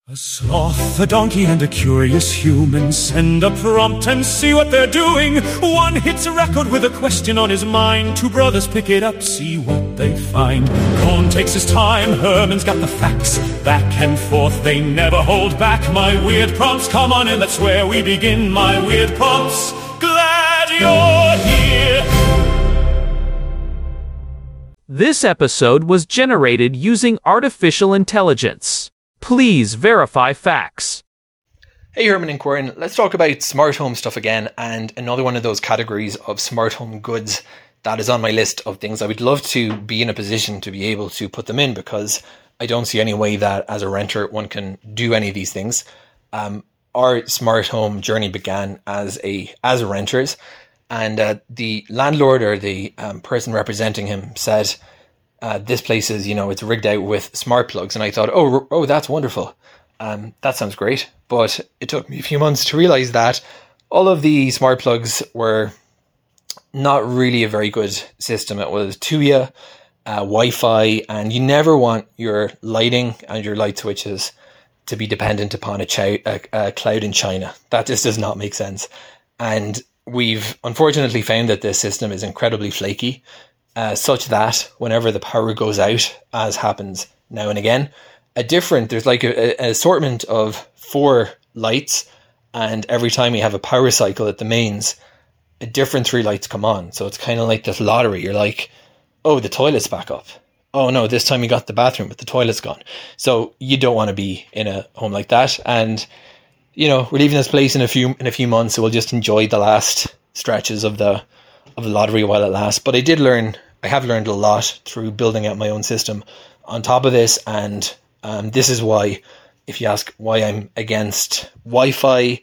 A sloth, a donkey, and a curious human send a prompt and see what they're doing. One hits a record with a question on his mind. Two brothers pick it up, see what they find. Cohn takes his time, Herman's got the facts. Back and forth, they never hold back. My weird prompts, come on in, that's where we begin. My weird prompts, glad you're here. This episode was generated using artificial intelligence. Please verify facts. Hey Herman and Corin, let's talk about smart home stuff again, and another one of those categories of smart home goods that is on my list of things I would love to be in a position to be able to put them in, because I don't see any way that as a renter one can do any of these things. Our smart home journey began as renters, and the landlord or the person representing him said, this place is, it's rigged out with smart plugs. And I thought, oh, that's wonderful. That sounds great. But it took me a few months to realize that all of the smart plugs were not really a very good system. It was Tuya, Wi-Fi, and you never want your lighting and your light switches to be dependent upon a cloud in China. That just does not make sense. And we've unfortunately found that this system is incredibly flaky. Such that whenever the power goes out, as happens now and again, there's like an assortment of 4 lights, and every time you have a power cycle at the mains, a different 3 lights come on. So it's kind of like this lottery. You're like, oh, the toilet's back up. Oh no, this time you got the bathroom, but the toilet's gone. So you don't want to be in a home like that. And we're leaving this place in a few months, so we'll just enjoy the last stretches of the lottery while it lasts. But I have learned a lot through building out my own system on top of this, and this is why, if you ask why I'm against Wi-Fi,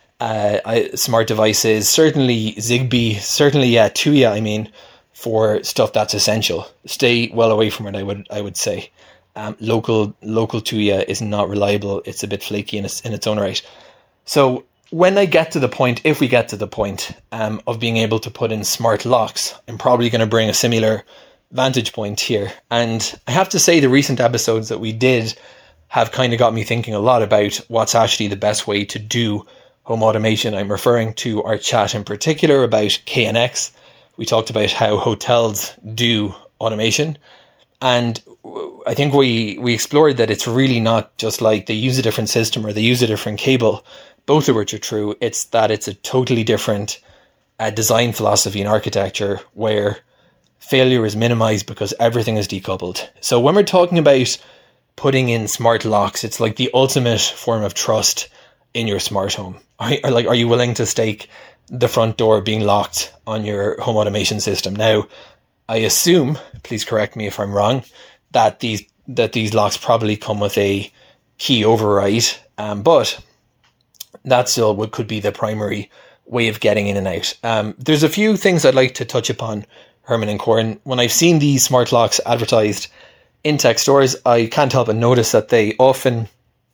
smart devices, certainly Zigbee, certainly Tuya, for stuff that's essential. Stay well away from it, I would say. Local Tuya is not reliable. It's a bit flaky in its own right. So when I get to the point, if we get to the point of being able to put in smart locks, I'm probably going to bring a similar vantage point here. And I have to say the recent episodes that we did have kind of got me thinking a lot about what's actually the best way to do home automation. I'm referring to our chat in particular about KNX. We talked about how hotels do automation. And I think we explored that it's really not just like they use a different system or they use a different cable, both of which are true. It's that it's a totally different design philosophy and architecture where failure is minimized because everything is decoupled. So when we're talking about putting in smart locks, it's like the ultimate form of trust in your smart home. Are you willing to stake the front door being locked on your home automation system? Now, I assume, please correct me if I'm wrong, that these locks probably come with a key override, but that still could be the primary way of getting in and out. There's a few things I'd like to touch upon, Herman and Corin. When I've seen these smart locks advertised in tech stores, I can't help but notice that they often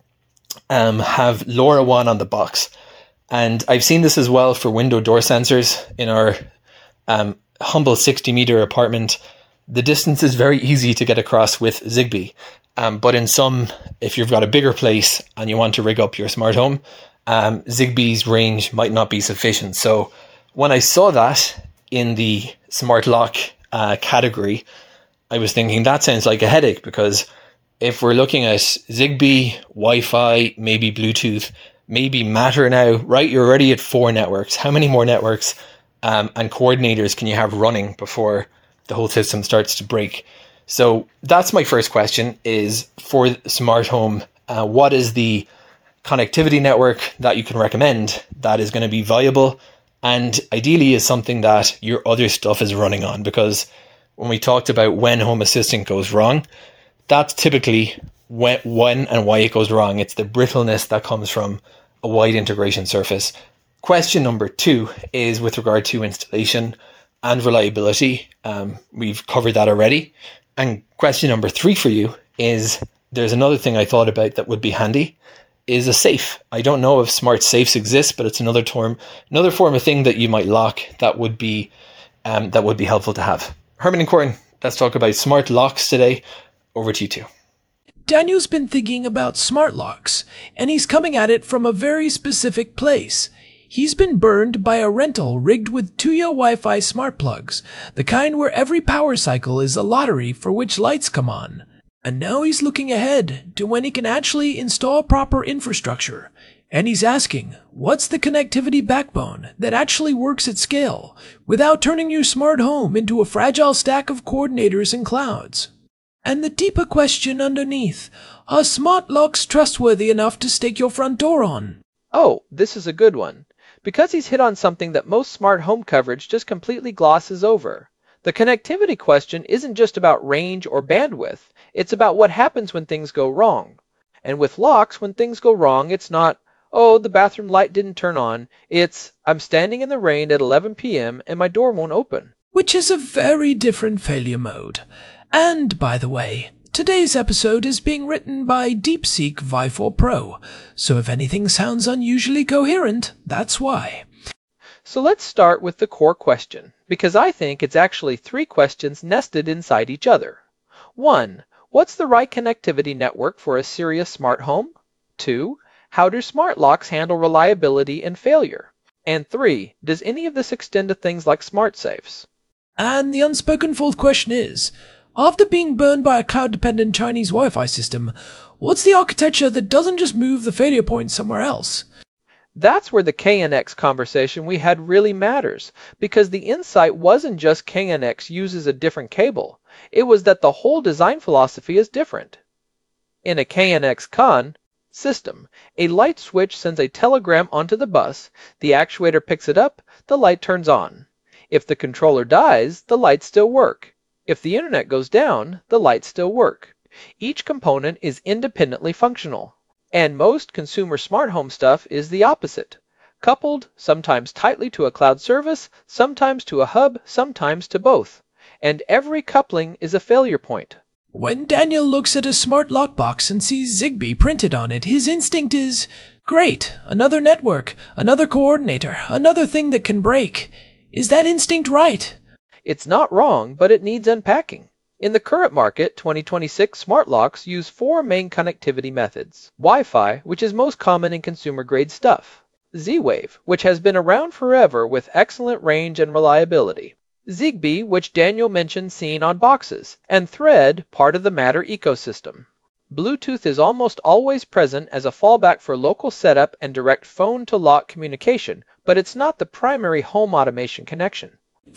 have LoRaWAN on the box. And I've seen this as well for window door sensors in our humble 60-meter apartment. The distance is very easy to get across with Zigbee. But in some, if you've got a bigger place and you want to rig up your smart home, Zigbee's range might not be sufficient. So when I saw that in the smart lock category, I was thinking that sounds like a headache, because if we're looking at Zigbee, Wi-Fi, maybe Bluetooth, maybe Matter now, right? You're already at 4 networks. How many more networks and coordinators can you have running before the whole system starts to break? So that's my first question, is for smart home, what is the connectivity network that you can recommend that is going to be viable and ideally is something that your other stuff is running on? Because when we talked about when Home Assistant goes wrong, that's typically when and why it goes wrong. It's the brittleness that comes from a wide integration surface. Question number 2 is with regard to installation and reliability. We've covered that already. And question number 3 for you is, there's another thing I thought about that would be handy, is a safe. I don't know if smart safes exist, but it's another form of thing that you might lock that would be helpful to have. Herman and Corin, let's talk about smart locks today. Over to you two. Daniel's been thinking about smart locks, and he's coming at it from a very specific place. He's been burned by a rental rigged with Tuya Wi-Fi smart plugs, the kind where every power cycle is a lottery for which lights come on. And now he's looking ahead to when he can actually install proper infrastructure. And he's asking, what's the connectivity backbone that actually works at scale without turning your smart home into a fragile stack of coordinators and clouds? And the deeper question underneath, are smart locks trustworthy enough to stake your front door on? Oh, this is a good one. Because he's hit on something that most smart home coverage just completely glosses over. The connectivity question isn't just about range or bandwidth, it's about what happens when things go wrong. And with locks, when things go wrong, it's not, oh, the bathroom light didn't turn on, it's, I'm standing in the rain at 11 p.m. and my door won't open. Which is a very different failure mode. And, by the way, today's episode is being written by DeepSeek Vi4 Pro, so if anything sounds unusually coherent, that's why. So let's start with the core question, because I think it's actually 3 questions nested inside each other. 1. What's the right connectivity network for a serious smart home? 2. How do smart locks handle reliability and failure? And 3. Does any of this extend to things like smart safes? And the unspoken 4th question is, after being burned by a cloud-dependent Chinese Wi-Fi system, what's the architecture that doesn't just move the failure point somewhere else? That's where the KNX conversation we had really matters, because the insight wasn't just KNX uses a different cable, it was that the whole design philosophy is different. In a KNX CON system, a light switch sends a telegram onto the bus, the actuator picks it up, the light turns on. If the controller dies, the lights still work. If the internet goes down, the lights still work. Each component is independently functional. And most consumer smart home stuff is the opposite. Coupled, sometimes tightly to a cloud service, sometimes to a hub, sometimes to both. And every coupling is a failure point. When Daniel looks at a smart lockbox and sees Zigbee printed on it, his instinct is, great, another network, another coordinator, another thing that can break. Is that instinct right? It's not wrong, but it needs unpacking. In the current market, 2026 smart locks use 4 main connectivity methods. Wi-Fi, which is most common in consumer-grade stuff. Z-Wave, which has been around forever with excellent range and reliability. Zigbee, which Daniel mentioned seeing on boxes. And Thread, part of the Matter ecosystem. Bluetooth is almost always present as a fallback for local setup and direct phone-to-lock communication, but it's not the primary home automation connection.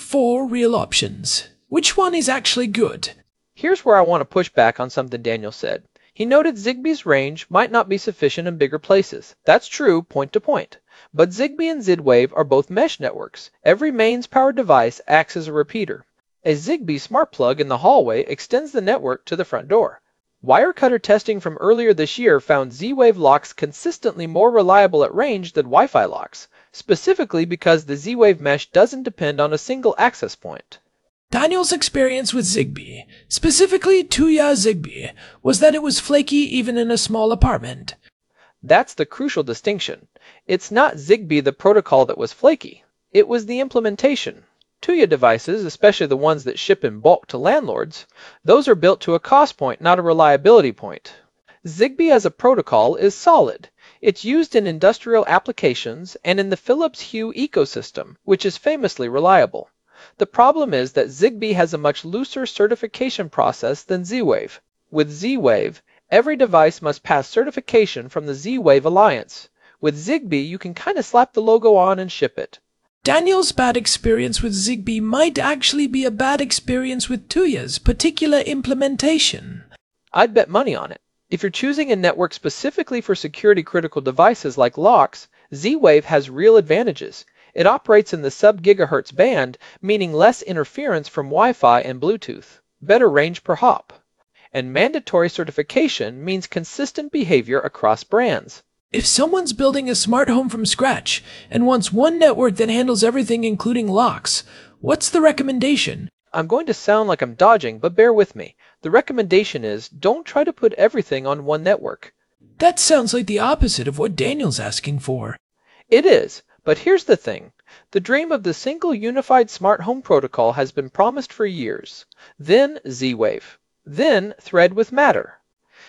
4 real options. Which one is actually good? Here's where I want to push back on something Daniel said. He noted Zigbee's range might not be sufficient in bigger places. That's true, point to point. But Zigbee and Z-Wave are both mesh networks. Every mains-powered device acts as a repeater. A Zigbee smart plug in the hallway extends the network to the front door. Wirecutter testing from earlier this year found Z-Wave locks consistently more reliable at range than Wi-Fi locks, specifically because the Z-Wave mesh doesn't depend on a single access point. Daniel's experience with Zigbee, specifically Tuya Zigbee, was that it was flaky even in a small apartment. That's the crucial distinction. It's not Zigbee the protocol that was flaky. It was the implementation. Tuya devices, especially the ones that ship in bulk to landlords, those are built to a cost point, not a reliability point. Zigbee as a protocol is solid. It's used in industrial applications and in the Philips Hue ecosystem, which is famously reliable. The problem is that Zigbee has a much looser certification process than Z-Wave. With Z-Wave, every device must pass certification from the Z-Wave Alliance. With Zigbee, you can kind of slap the logo on and ship it. Daniel's bad experience with Zigbee might actually be a bad experience with Tuya's particular implementation. I'd bet money on it. If you're choosing a network specifically for security-critical devices like locks, Z-Wave has real advantages. It operates in the sub-gigahertz band, meaning less interference from Wi-Fi and Bluetooth, better range per hop. And mandatory certification means consistent behavior across brands. If someone's building a smart home from scratch and wants one network that handles everything including locks, what's the recommendation? I'm going to sound like I'm dodging, but bear with me. The recommendation is don't try to put everything on one network. That sounds like the opposite of what Daniel's asking for. It is. But here's the thing. The dream of the single unified smart home protocol has been promised for years. Then Z-Wave. Then Thread with Matter.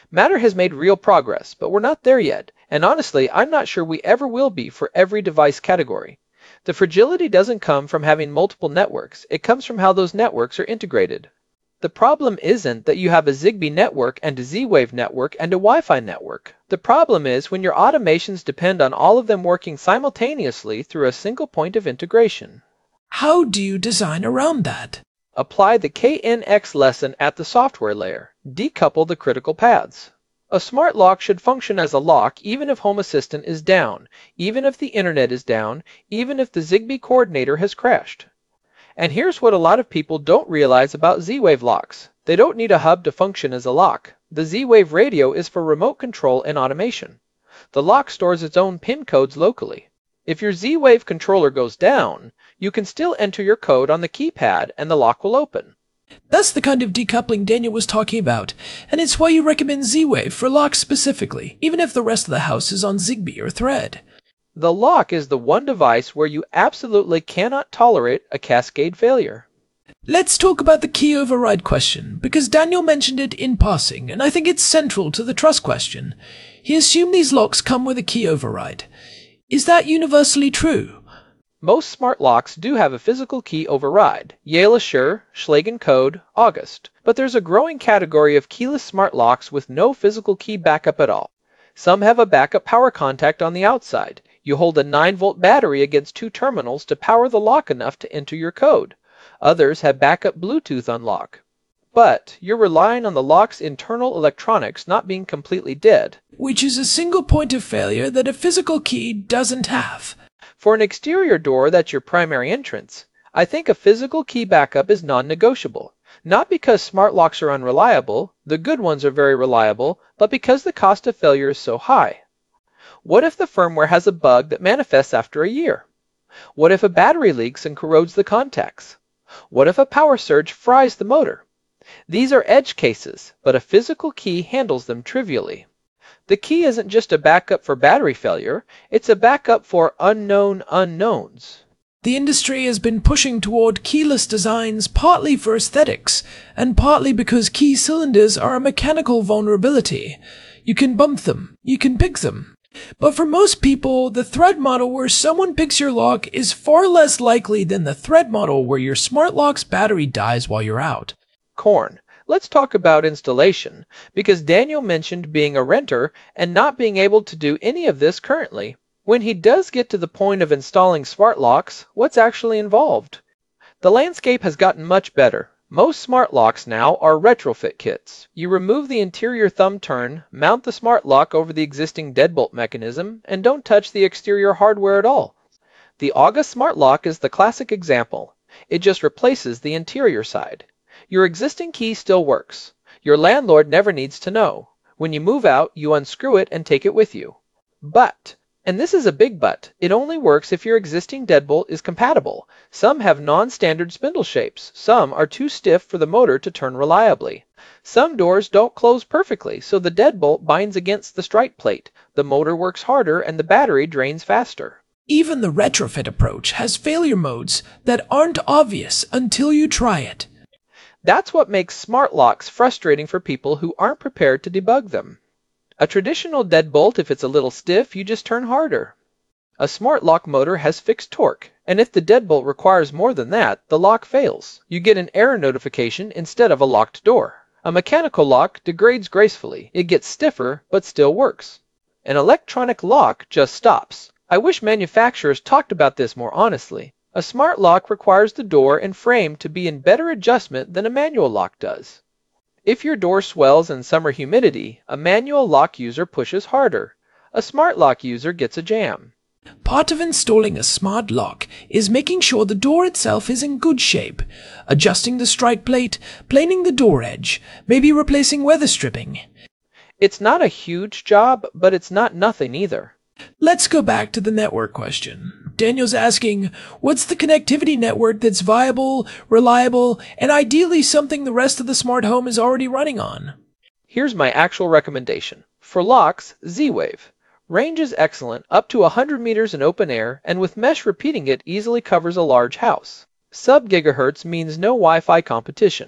Matter has made real progress, but we're not there yet, and honestly, I'm not sure we ever will be for every device category. The fragility doesn't come from having multiple networks, it comes from how those networks are integrated. The problem isn't that you have a Zigbee network and a Z-Wave network and a Wi-Fi network. The problem is when your automations depend on all of them working simultaneously through a single point of integration. How do you design around that? Apply the KNX lesson at the software layer. Decouple the critical paths. A smart lock should function as a lock even if Home Assistant is down, even if the internet is down, even if the Zigbee coordinator has crashed. And here's what a lot of people don't realize about Z-Wave locks. They don't need a hub to function as a lock. The Z-Wave radio is for remote control and automation. The lock stores its own PIN codes locally. If your Z-Wave controller goes down, you can still enter your code on the keypad and the lock will open. That's the kind of decoupling Daniel was talking about, and it's why you recommend Z-Wave for locks specifically, even if the rest of the house is on Zigbee or Thread. The lock is the one device where you absolutely cannot tolerate a cascade failure. Let's talk about the key override question, because Daniel mentioned it in passing, and I think it's central to the trust question. He assumed these locks come with a key override. Is that universally true? Most smart locks do have a physical key override. Yale Assure, Schlagen Code, August. But there's a growing category of keyless smart locks with no physical key backup at all. Some have a backup power contact on the outside. You hold a 9-volt battery against 2 terminals to power the lock enough to enter your code. Others have backup Bluetooth unlock. But you're relying on the lock's internal electronics not being completely dead. Which is a single point of failure that a physical key doesn't have. For an exterior door that's your primary entrance, I think a physical key backup is non-negotiable. Not because smart locks are unreliable, the good ones are very reliable, but because the cost of failure is so high. What if the firmware has a bug that manifests after a year? What if a battery leaks and corrodes the contacts? What if a power surge fries the motor? These are edge cases, but a physical key handles them trivially. The key isn't just a backup for battery failure, it's a backup for unknown unknowns. The industry has been pushing toward keyless designs partly for aesthetics, and partly because key cylinders are a mechanical vulnerability. You can bump them, you can pick them. But for most people, the Thread model where someone picks your lock is far less likely than the Thread model where your smart lock's battery dies while you're out. Corn. Let's talk about installation, because Daniel mentioned being a renter and not being able to do any of this currently. When he does get to the point of installing smart locks, what's actually involved? The landscape has gotten much better. Most smart locks now are retrofit kits. You remove the interior thumb turn, mount the smart lock over the existing deadbolt mechanism, and don't touch the exterior hardware at all. The August smart lock is the classic example. It just replaces the interior side. Your existing key still works. Your landlord never needs to know. When you move out, you unscrew it and take it with you. But, and this is a big but, it only works if your existing deadbolt is compatible. Some have non-standard spindle shapes. Some are too stiff for the motor to turn reliably. Some doors don't close perfectly, so the deadbolt binds against the strike plate. The motor works harder and the battery drains faster. Even the retrofit approach has failure modes that aren't obvious until you try it. That's what makes smart locks frustrating for people who aren't prepared to debug them. A traditional deadbolt, if it's a little stiff, you just turn harder. A smart lock motor has fixed torque, and if the deadbolt requires more than that, the lock fails. You get an error notification instead of a locked door. A mechanical lock degrades gracefully. It gets stiffer, but still works. An electronic lock just stops. I wish manufacturers talked about this more honestly. A smart lock requires the door and frame to be in better adjustment than a manual lock does. If your door swells in summer humidity, a manual lock user pushes harder. A smart lock user gets a jam. Part of installing a smart lock is making sure the door itself is in good shape, adjusting the strike plate, planing the door edge, maybe replacing weather stripping. It's not a huge job, but it's not nothing either. Let's go back to the network question. Daniel's asking, what's the connectivity network that's viable, reliable, and ideally something the rest of the smart home is already running on? Here's my actual recommendation. For locks, Z-Wave. Range is excellent, up to 100 meters in open air, and with mesh repeating it easily covers a large house. Sub-gigahertz means no Wi-Fi competition.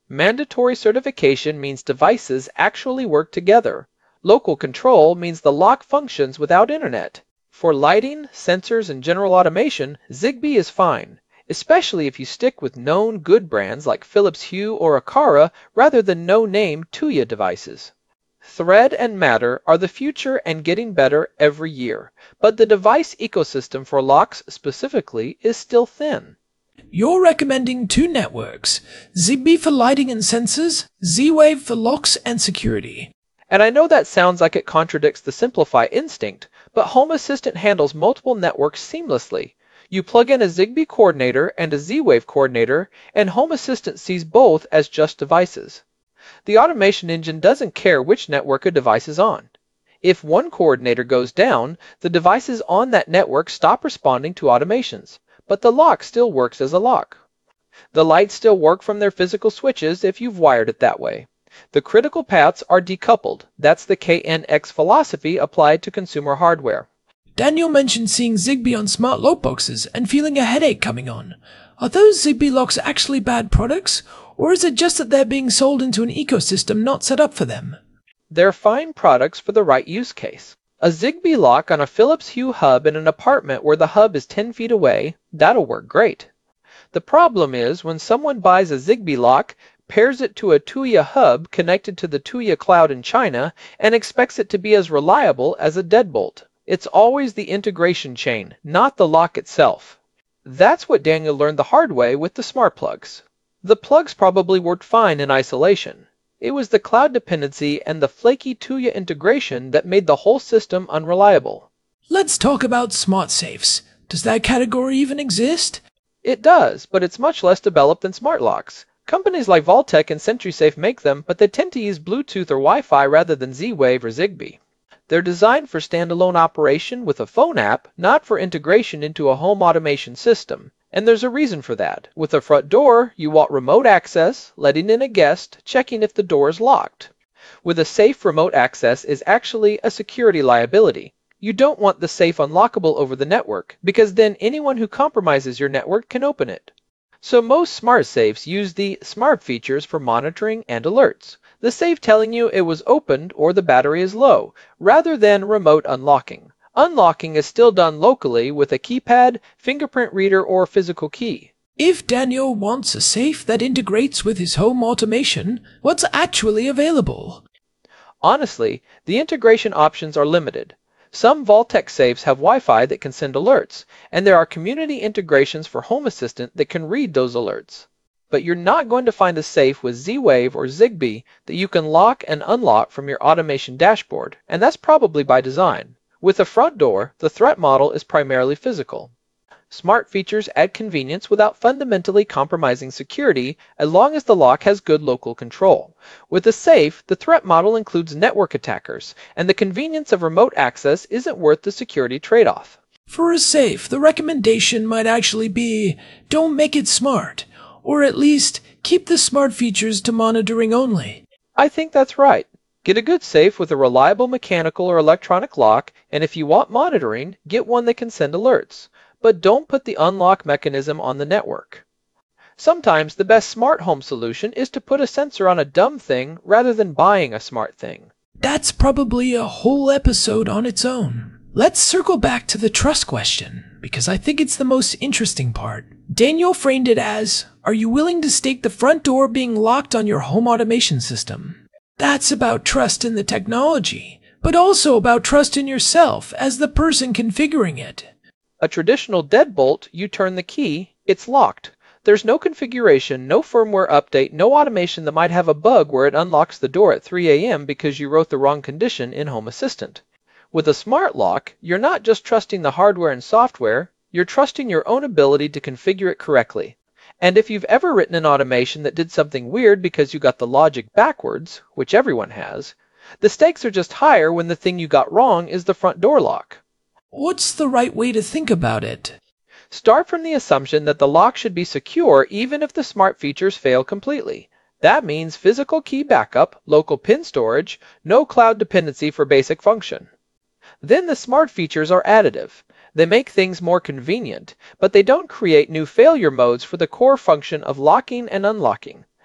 Mandatory certification means devices actually work together. Local control means the lock functions without internet. For lighting, sensors, and general automation, Zigbee is fine, especially if you stick with known good brands like Philips Hue or Aqara rather than no-name Tuya devices. Thread and Matter are the future and getting better every year, but the device ecosystem for locks specifically is still thin. You're recommending two networks, Zigbee for lighting and sensors, Z-Wave for locks and security. And I know that sounds like it contradicts the simplify instinct, but Home Assistant handles multiple networks seamlessly. You plug in a Zigbee coordinator and a Z-Wave coordinator, and Home Assistant sees both as just devices. The automation engine doesn't care which network a device is on. If one coordinator goes down, the devices on that network stop responding to automations, but the lock still works as a lock. The lights still work from their physical switches if you've wired it that way. The critical paths are decoupled. That's the KNX philosophy applied to consumer hardware. Daniel mentioned seeing Zigbee on smart lock boxes and feeling a headache coming on. Are those Zigbee locks actually bad products, or is it just that they're being sold into an ecosystem not set up for them? They're fine products for the right use case. A Zigbee lock on a Philips Hue hub in an apartment where the hub is 10 feet away, that'll work great. The problem is when someone buys a Zigbee lock, pairs it to a Tuya hub connected to the Tuya cloud in China, and expects it to be as reliable as a deadbolt. It's always the integration chain, not the lock itself. That's what Daniel learned the hard way with the smart plugs. The plugs probably worked fine in isolation. It was the cloud dependency and the flaky Tuya integration that made the whole system unreliable. Let's talk about smart safes. Does that category even exist? It does, but it's much less developed than smart locks. Companies like Vaultek and SentrySafe make them, but they tend to use Bluetooth or Wi-Fi rather than Z-Wave or Zigbee. They're designed for standalone operation with a phone app, not for integration into a home automation system. And there's a reason for that. With a front door, you want remote access, letting in a guest, checking if the door is locked. With a safe, remote access is actually a security liability. You don't want the safe unlockable over the network, because then anyone who compromises your network can open it. So most smart safes use the smart features for monitoring and alerts. The safe telling you it was opened or the battery is low, rather than remote unlocking. Unlocking is still done locally with a keypad, fingerprint reader, or physical key. If Daniel wants a safe that integrates with his home automation, what's actually available? Honestly, the integration options are limited. Some Vaultek safes have Wi-Fi that can send alerts, and there are community integrations for Home Assistant that can read those alerts. But you're not going to find a safe with Z-Wave or Zigbee that you can lock and unlock from your automation dashboard, and that's probably by design. With a front door, the threat model is primarily physical. Smart features add convenience without fundamentally compromising security as long as the lock has good local control. With a safe, the threat model includes network attackers, and the convenience of remote access isn't worth the security trade-off. For a safe, the recommendation might actually be, don't make it smart, or at least keep the smart features to monitoring only. I think that's right. Get a good safe with a reliable mechanical or electronic lock, and if you want monitoring, get one that can send alerts. But don't put the unlock mechanism on the network. Sometimes the best smart home solution is to put a sensor on a dumb thing rather than buying a smart thing. That's probably a whole episode on its own. Let's circle back to the trust question, because I think it's the most interesting part. Daniel framed it as, are you willing to stake the front door being locked on your home automation system? That's about trust in the technology, but also about trust in yourself as the person configuring it. A traditional deadbolt, you turn the key, it's locked. There's no configuration, no firmware update, no automation that might have a bug where it unlocks the door at 3 a.m. because you wrote the wrong condition in Home Assistant. With a smart lock, you're not just trusting the hardware and software, you're trusting your own ability to configure it correctly. And if you've ever written an automation that did something weird because you got the logic backwards, which everyone has, the stakes are just higher when the thing you got wrong is the front door lock. What's the right way to think about it? Start from the assumption that the lock should be secure even if the smart features fail completely. That means physical key backup, local pin storage, no cloud dependency for basic function. Then the smart features are additive. They make things more convenient, but they don't create new failure modes for the core function of locking and unlocking.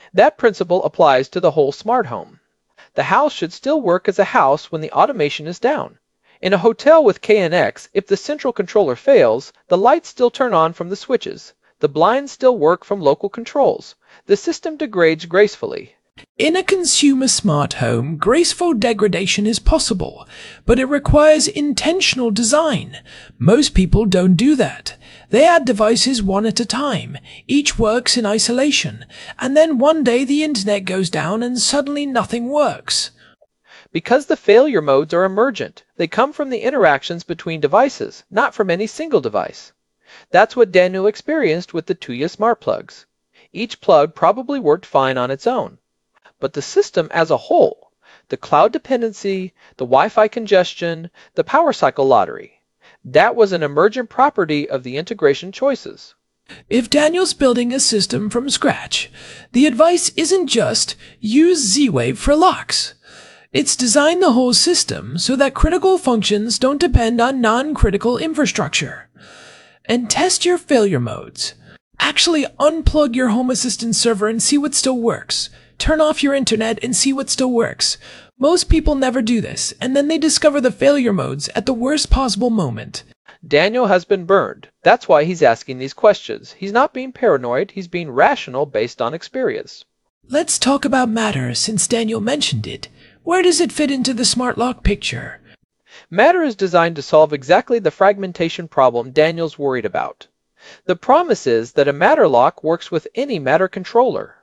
That principle applies to the whole smart home. The house should still work as a house when the automation is down. In a hotel with KNX, if the central controller fails, the lights still turn on from the switches. The blinds still work from local controls. The system degrades gracefully. In a consumer smart home, graceful degradation is possible, but it requires intentional design. Most people don't do that. They add devices one at a time. Each works in isolation, and then one day the internet goes down and suddenly nothing works. Because the failure modes are emergent, they come from the interactions between devices, not from any single device. That's what Daniel experienced with the Tuya smart plugs. Each plug probably worked fine on its own. But the system as a whole, the cloud dependency, the Wi-Fi congestion, the power cycle lottery, that was an emergent property of the integration choices. If Daniel's building a system from scratch, the advice isn't just use Z-Wave for locks. It's design the whole system so that critical functions don't depend on non-critical infrastructure. And test your failure modes. Actually unplug your Home Assistant server and see what still works. Turn off your internet and see what still works. Most people never do this, and then they discover the failure modes at the worst possible moment. Daniel has been burned. That's why he's asking these questions. He's not being paranoid, he's being rational based on experience. Let's talk about Matter since Daniel mentioned it. Where does it fit into the smart lock picture? Matter is designed to solve exactly the fragmentation problem Daniel's worried about. The promise is that a Matter lock works with any Matter controller.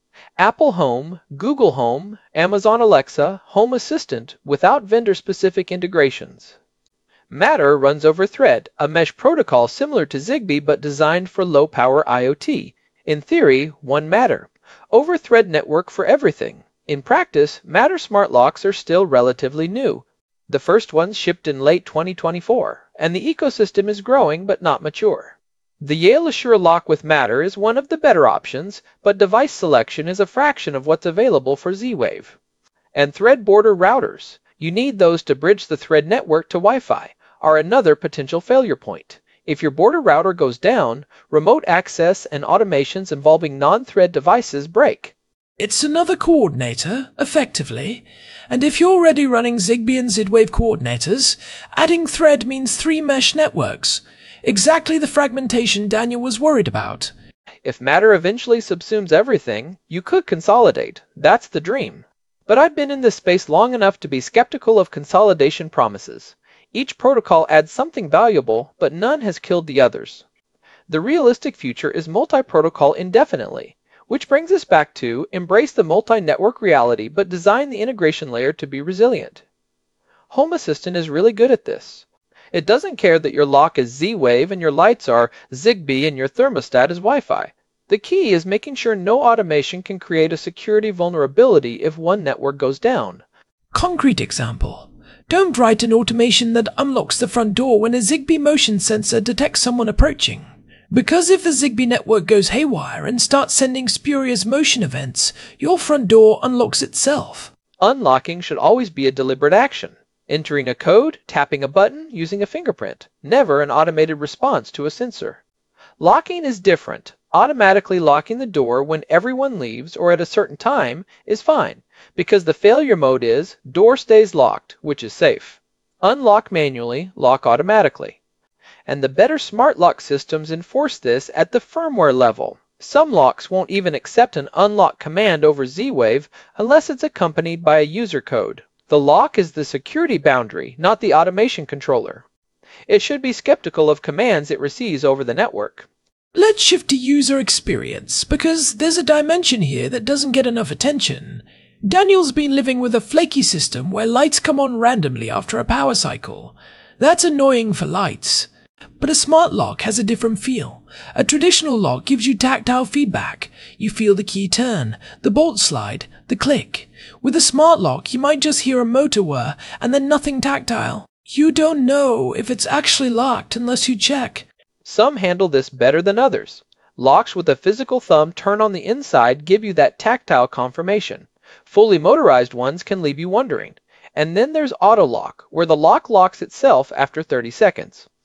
Apple Home, Google Home, Amazon Alexa, Home Assistant without vendor-specific integrations. Matter runs over Thread, a mesh protocol similar to Zigbee but designed for low-power IoT. In theory, one Matter. Over Thread network for everything. In practice, Matter smart locks are still relatively new. The first ones shipped in late 2024, and the ecosystem is growing but not mature. The Yale Assure lock with Matter is one of the better options, but device selection is a fraction of what's available for Z-Wave. And Thread border routers, you need those to bridge the Thread network to Wi-Fi, are another potential failure point. If your border router goes down, remote access and automations involving non-Thread devices break. It's another coordinator, effectively. And if you're already running Zigbee and Z-Wave coordinators, adding Thread means 3 mesh networks. Exactly the fragmentation Daniel was worried about. If Matter eventually subsumes everything, you could consolidate. That's the dream. But I've been in this space long enough to be skeptical of consolidation promises. Each protocol adds something valuable, but none has killed the others. The realistic future is multi-protocol indefinitely, which brings us back to embrace the multi-network reality but design the integration layer to be resilient. Home Assistant is really good at this. It doesn't care that your lock is Z-Wave and your lights are Zigbee and your thermostat is Wi-Fi. The key is making sure no automation can create a security vulnerability if one network goes down. Concrete example. Don't write an automation that unlocks the front door when a Zigbee motion sensor detects someone approaching. Because if the Zigbee network goes haywire and starts sending spurious motion events, your front door unlocks itself. Unlocking should always be a deliberate action. Entering a code, tapping a button, using a fingerprint. Never an automated response to a sensor. Locking is different. Automatically locking the door when everyone leaves or at a certain time is fine, because the failure mode is door stays locked, which is safe. Unlock manually, lock automatically. And the better smart lock systems enforce this at the firmware level. Some locks won't even accept an unlock command over Z-Wave unless it's accompanied by a user code. The lock is the security boundary, not the automation controller. It should be skeptical of commands it receives over the network. Let's shift to user experience, because there's a dimension here that doesn't get enough attention. Daniel's been living with a flaky system where lights come on randomly after a power cycle. That's annoying for lights. But a smart lock has a different feel. A traditional lock gives you tactile feedback. You feel the key turn, the bolt slide, the click. With a smart lock, you might just hear a motor whir and then nothing tactile. You don't know if it's actually locked unless you check. Some handle this better than others. Locks with a physical thumb turn on the inside give you that tactile confirmation. Fully motorized ones can leave you wondering. And then there's auto lock, where the lock locks itself after 30 seconds.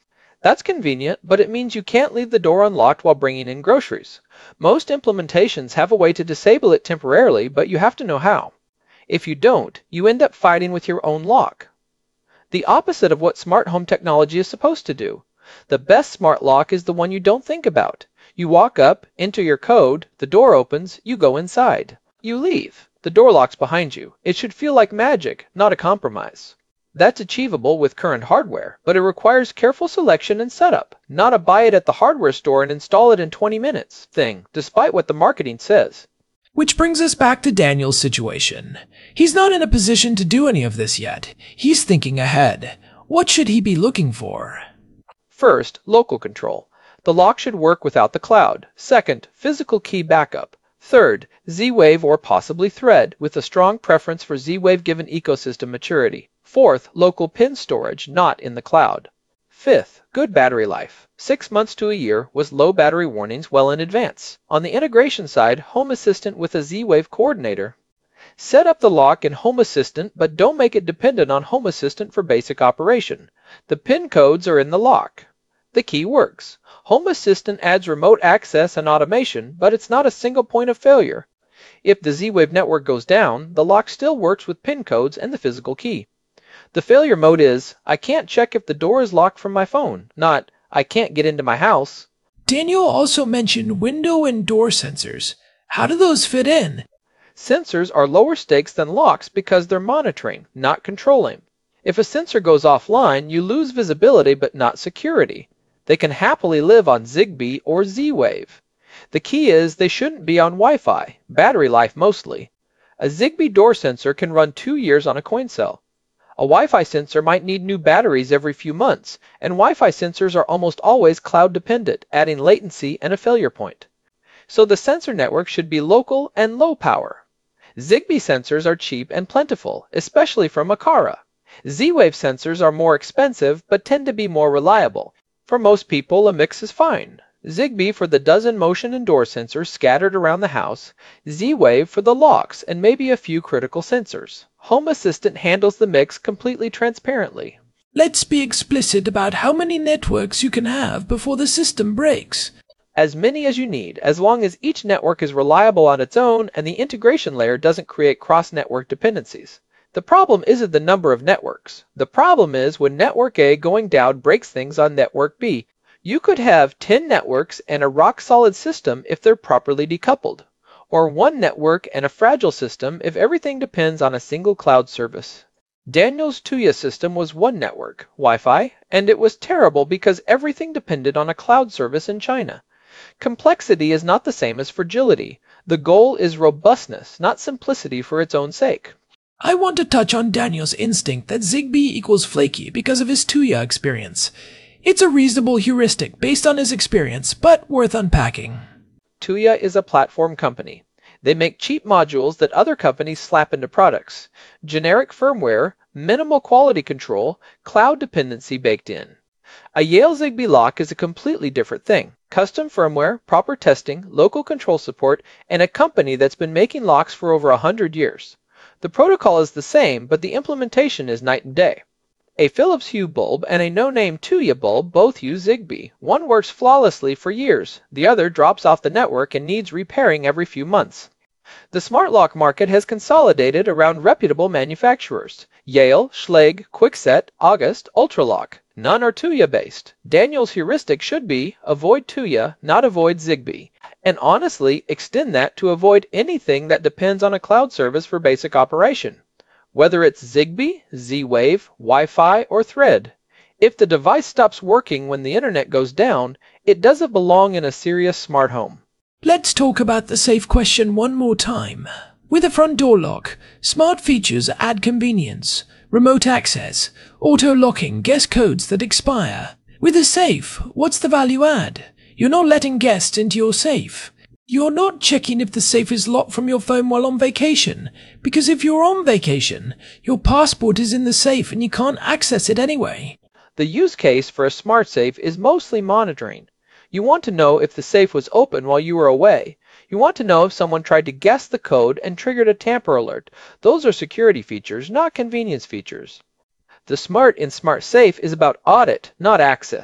That's convenient, but it means you can't leave the door unlocked while bringing in groceries. Most implementations have a way to disable it temporarily, but you have to know how. If you don't, you end up fighting with your own lock. The opposite of what smart home technology is supposed to do. The best smart lock is the one you don't think about. You walk up, enter your code, the door opens, you go inside. You leave. The door locks behind you. It should feel like magic, not a compromise. That's achievable with current hardware, but it requires careful selection and setup, not a buy it at the hardware store and install it in 20 minutes thing, despite what the marketing says. Which brings us back to Daniel's situation. He's not in a position to do any of this yet. He's thinking ahead. What should he be looking for? First, local control. The lock should work without the cloud. Second, physical key backup. Third, Z-Wave or possibly Thread, with a strong preference for Z-Wave given ecosystem maturity. Fourth, local pin storage, not in the cloud. Fifth, good battery life. 6 months to a year with low battery warnings well in advance. On the integration side, Home Assistant with a Z-Wave coordinator. Set up the lock in Home Assistant, but don't make it dependent on Home Assistant for basic operation. The PIN codes are in the lock. The key works. Home Assistant adds remote access and automation, but it's not a single point of failure. If the Z-Wave network goes down, the lock still works with PIN codes and the physical key. The failure mode is, I can't check if the door is locked from my phone, not, I can't get into my house. Daniel also mentioned window and door sensors. How do those fit in? Sensors are lower stakes than locks because they're monitoring, not controlling. If a sensor goes offline, you lose visibility but not security. They can happily live on Zigbee or Z-Wave. The key is they shouldn't be on Wi-Fi, battery life mostly. A Zigbee door sensor can run 2 years on a coin cell. A Wi-Fi sensor might need new batteries every few months, and Wi-Fi sensors are almost always cloud dependent, adding latency and a failure point. So the sensor network should be local and low power. Zigbee sensors are cheap and plentiful, especially from Aqara. Z-Wave sensors are more expensive but tend to be more reliable. For most people, a mix is fine. Zigbee for the dozen motion and door sensors scattered around the house, Z-Wave for the locks and maybe a few critical sensors. Home Assistant handles the mix completely transparently. Let's be explicit about how many networks you can have before the system breaks. As many as you need, as long as each network is reliable on its own and the integration layer doesn't create cross-network dependencies. The problem isn't the number of networks. The problem is when network A going down breaks things on network B. You could have 10 networks and a rock-solid system if they're properly decoupled, or one network and a fragile system if everything depends on a single cloud service. Daniel's Tuya system was one network, Wi-Fi, and it was terrible because everything depended on a cloud service in China. Complexity is not the same as fragility. The goal is robustness, not simplicity for its own sake. I want to touch on Daniel's instinct that Zigbee equals flaky because of his Tuya experience. It's a reasonable heuristic based on his experience, but worth unpacking. Tuya is a platform company. They make cheap modules that other companies slap into products. Generic firmware, minimal quality control, cloud dependency baked in. A Yale Zigbee lock is a completely different thing. Custom firmware, proper testing, local control support, and a company that's been making locks for over 100 years. The protocol is the same, but the implementation is night and day. A Philips Hue bulb and a no-name Tuya bulb both use Zigbee. One works flawlessly for years. The other drops off the network and needs repairing every few months. The smart lock market has consolidated around reputable manufacturers. Yale, Schlage, Kwikset, August, Ultralock. None are Tuya-based. Daniel's heuristic should be avoid Tuya, not avoid Zigbee. And honestly, extend that to avoid anything that depends on a cloud service for basic operation. Whether it's Zigbee, Z-Wave, Wi-Fi, or Thread. If the device stops working when the internet goes down, it doesn't belong in a serious smart home. Let's talk about the safe question one more time. With a front door lock, smart features add convenience, remote access, auto-locking, guest codes that expire. With a safe, what's the value add? You're not letting guests into your safe. You're not checking if the safe is locked from your phone while on vacation, because if you're on vacation, your passport is in the safe and you can't access it anyway. The use case for a smart safe is mostly monitoring. You want to know if the safe was open while you were away. You want to know if someone tried to guess the code and triggered a tamper alert. Those are security features, not convenience features. The smart in Smart Safe is about audit, not access.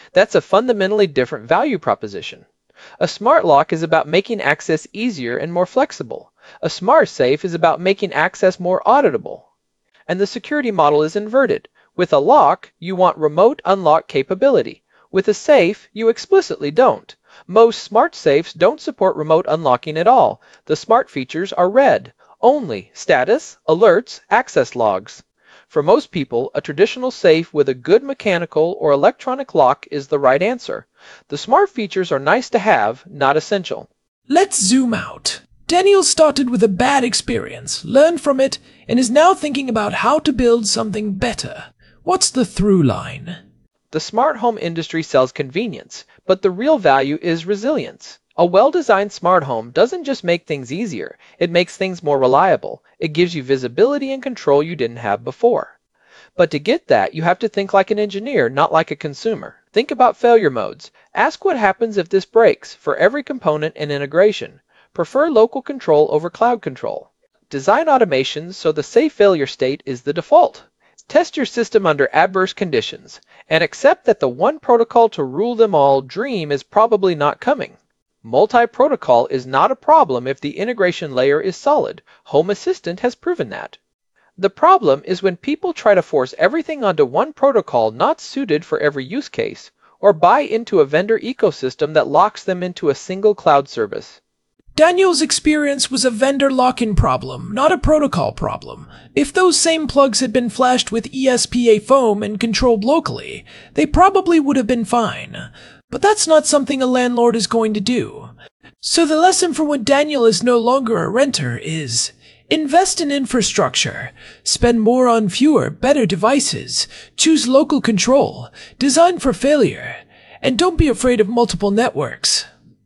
That's a fundamentally different value proposition. A smart lock is about making access easier and more flexible. A smart safe is about making access more auditable. And the security model is inverted. With a lock, you want remote unlock capability. With a safe, you explicitly don't. Most smart safes don't support remote unlocking at all. The smart features are red. Only status, alerts, access logs. For most people, a traditional safe with a good mechanical or electronic lock is the right answer. The smart features are nice to have, not essential. Let's zoom out. Daniel started with a bad experience, learned from it, and is now thinking about how to build something better. What's the through line? The smart home industry sells convenience, but the real value is resilience. A well-designed smart home doesn't just make things easier, it makes things more reliable. It gives you visibility and control you didn't have before. But to get that, you have to think like an engineer, not like a consumer. Think about failure modes. Ask what happens if this breaks for every component and integration. Prefer local control over cloud control. Design automations so the safe failure state is the default. Test your system under adverse conditions, and accept that the one protocol to rule them all dream is probably not coming. Multi-protocol is not a problem if the integration layer is solid. Home Assistant has proven that. The problem is when people try to force everything onto one protocol not suited for every use case, or buy into a vendor ecosystem that locks them into a single cloud service. Daniel's experience was a vendor lock-in problem, not a protocol problem. If those same plugs had been flashed with ESPA foam and controlled locally, they probably would have been fine. But that's not something a landlord is going to do. So the lesson for when Daniel is no longer a renter is: invest in infrastructure, spend more on fewer, better devices, choose local control, design for failure, and don't be afraid of multiple networks.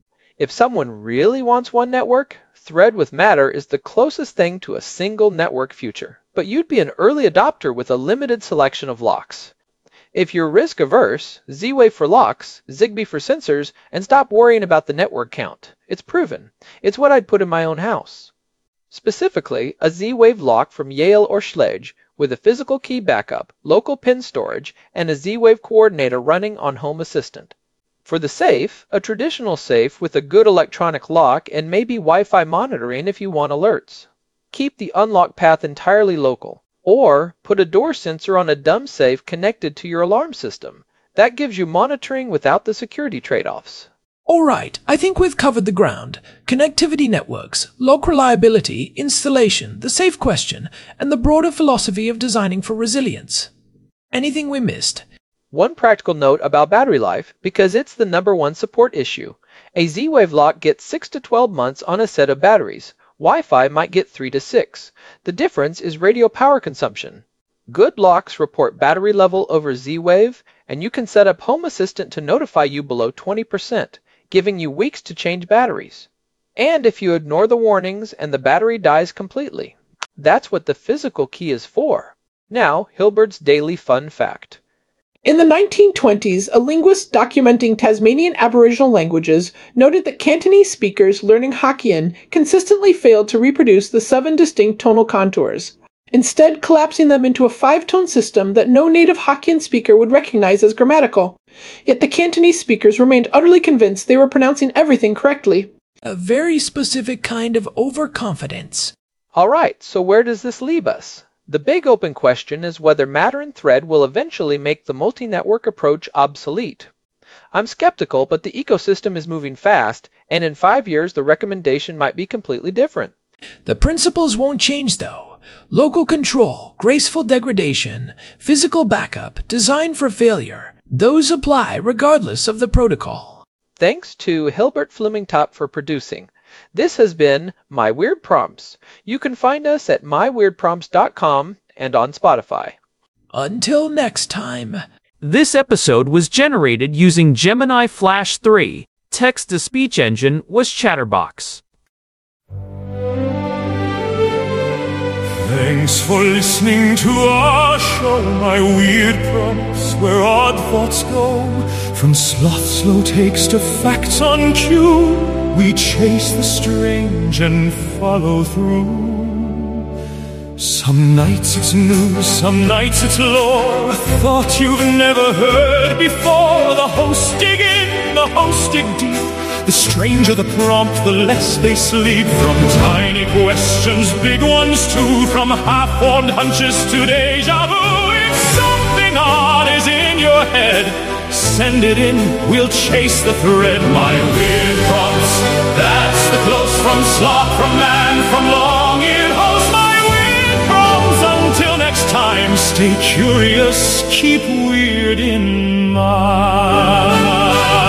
If someone really wants one network, Thread with Matter is the closest thing to a single network future. But you'd be an early adopter with a limited selection of locks. If you're risk averse, Z-Wave for locks, Zigbee for sensors, and stop worrying about the network count. It's proven. It's what I'd put in my own house. Specifically, a Z-Wave lock from Yale or Schlage with a physical key backup, local pin storage, and a Z-Wave coordinator running on Home Assistant. For the safe, a traditional safe with a good electronic lock and maybe Wi-Fi monitoring if you want alerts. Keep the unlock path entirely local. Or put a door sensor on a dumb safe connected to your alarm system. That gives you monitoring without the security trade-offs. All right, I think we've covered the ground. Connectivity networks, lock reliability, installation, the safe question, and the broader philosophy of designing for resilience. Anything we missed? One practical note about battery life, because it's the #1 support issue. A Z-Wave lock gets 6 to 12 months on a set of batteries. Wi-Fi might get 3 to 6. The difference is radio power consumption. Good locks report battery level over Z-Wave, and you can set up Home Assistant to notify you below 20%, giving you weeks to change batteries. And if you ignore the warnings and the battery dies completely. That's what the physical key is for. Now, Hilbert's Daily Fun Fact. In the 1920s, a linguist documenting Tasmanian Aboriginal languages noted that Cantonese speakers learning Hokkien consistently failed to reproduce the 7 distinct tonal contours, instead collapsing them into a 5-tone system that no native Hokkien speaker would recognize as grammatical. Yet the Cantonese speakers remained utterly convinced they were pronouncing everything correctly. A very specific kind of overconfidence. All right, so where does this leave us? The big open question is whether Matter and Thread will eventually make the multi-network approach obsolete. I'm skeptical, but the ecosystem is moving fast, and in 5 years the recommendation might be completely different. The principles won't change though. Local control, graceful degradation, physical backup, design for failure. Those apply regardless of the protocol. Thanks to Hilbert Flumingtop for producing. This has been My Weird Prompts. You can find us at myweirdprompts.com and on Spotify. Until next time. This episode was generated using Gemini Flash 3. Text-to-speech engine was Chatterbox. Thanks for listening to our show, My Weird Prompts, where odd thoughts go. From sloth slow takes to facts on cue, we chase the strange and follow through. Some nights it's news, some nights it's lore, a thought you've never heard before. The host dig in, the host dig deep. The stranger the prompt, the less they sleep. From tiny questions, big ones too. From half-formed hunches to deja vu. If something odd is in your head, send it in, we'll chase the thread. My weird prompts, that's the close from sloth, from man, from long-eared host. My weird prompts, until next time, stay curious, keep weird in mind.